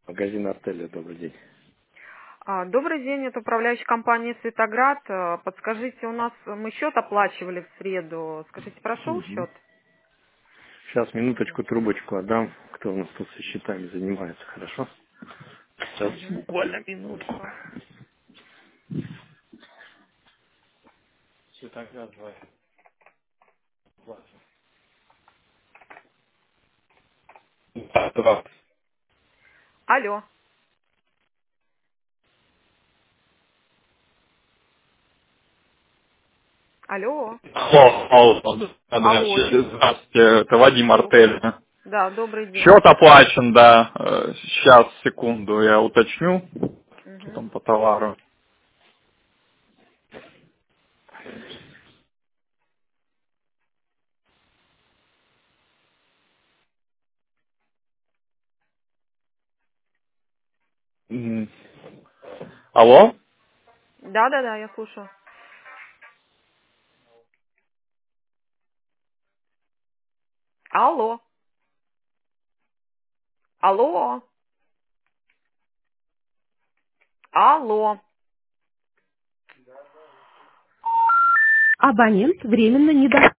Магазин отеля, добрый день. Добрый день, это управляющая компания «Светоград». Подскажите, у нас мы счет оплачивали в среду. Скажите, прошел счет? Сейчас минуточку трубочку отдам, кто у нас тут со счетами занимается, хорошо? Сейчас, Мгм. буквально минутку. Светоград, давай. Да. Алло, алло, Алло, алло, здравствуйте, это Вадим Артель. да, добрый день. Счет оплачен, да. Сейчас, секунду, я уточню, что Мгм. там по товару. М, Алло? Да, я слушаю. Алло, алло, алло. Абонент временно недоступен.